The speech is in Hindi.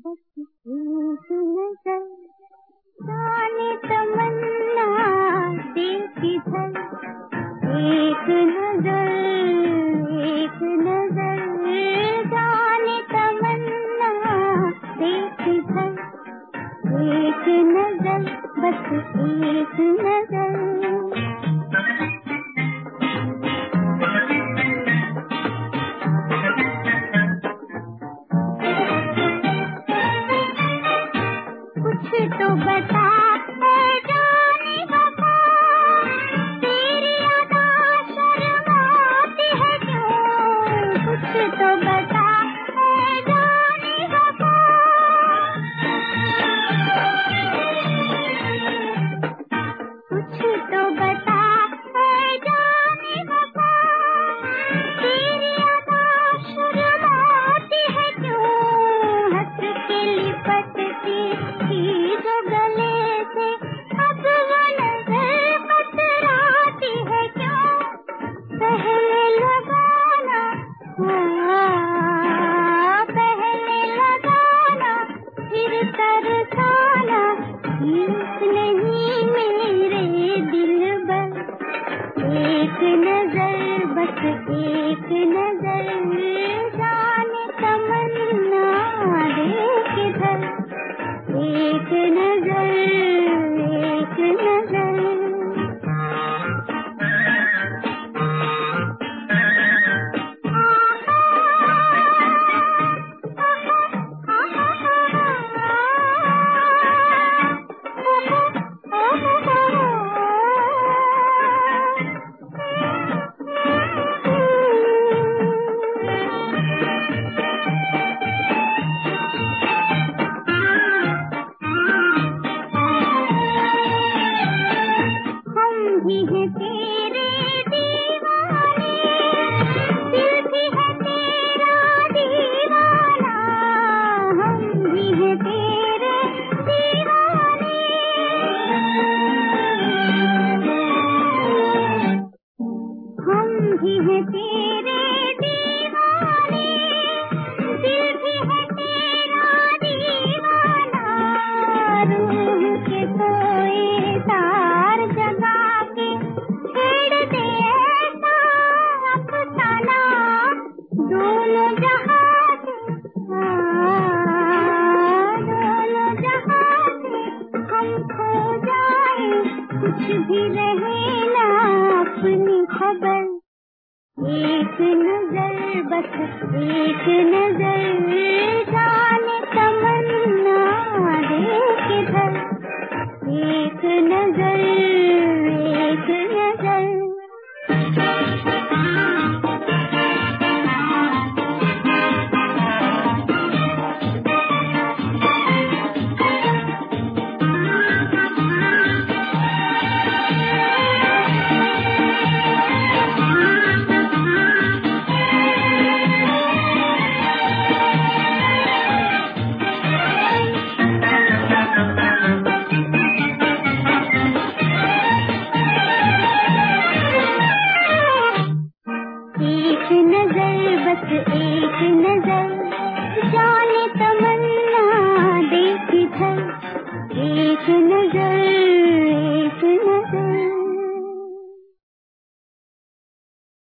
बस एक नजर जाने तमन्ना देख इधर, एक नजर जाने तमन्ना देख इधर, एक नजर बस एक नजर। कुछ तो बता है जाने वफा, तेरी अदा शर्माती है क्यों? कुछ तो बता है जाने वफा, कुछ तो बता है जाने वफा, तेरी अदा शर्माती है क्यों? हंस के लिपटती थी जो गले से, अब वो नजर कतराती है क्यों? पहले लगाना पहले लगाना फिर तरसाना, ठीक नहीं मेरे दिलबर। एक नजर बस एक नजर जाने तमन्ना देख इधर, एक नजर एक नजर। भी है तेरे दीवाने, दिल भी है तेरा दीवाना, हम भी है तेरे दीवाने, हम भी है तेरे दीवाने, दिल भी है तेरा दीवाना। रूह के सोए तार जगा छेड़ दे ऐसा अफसाना, दोनों जहां से हम खो जाए, कुछ भी रहे ना अपनी खबर। एक नजर बस एक नजर जाने तमन्ना देख इधर, एक नजर एक नजर। एक नजर बस एक नजर जाने तमन्ना